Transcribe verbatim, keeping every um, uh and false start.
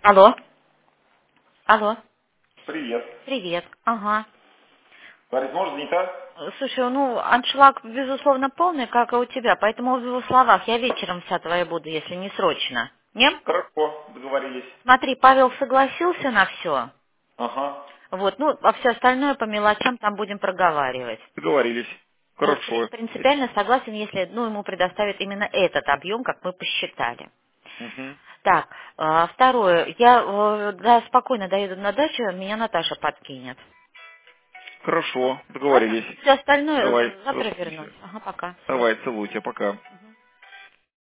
Алло. Алло. Привет. Привет. Ага. Говорит, может занята? Слушай, ну, аншлаг, безусловно, полный, как и у тебя, поэтому в его словах я вечером вся твоя буду, если не срочно. Не? Хорошо, договорились. Смотри, Павел согласился на все. Ага, Вот, ну, а все остальное по мелочам там будем проговаривать. договорились. Вот, при- Хорошо. принципиально согласен, если, ну, ему предоставят именно этот объем, как мы посчитали. Угу. Так, а, второе. Я э, да, спокойно доеду на дачу, меня Наташа подкинет. Хорошо, Ладно? договорились. Все остальное Давай, завтра расслабься. вернусь. Ага, пока. Давай, целую тебя, пока.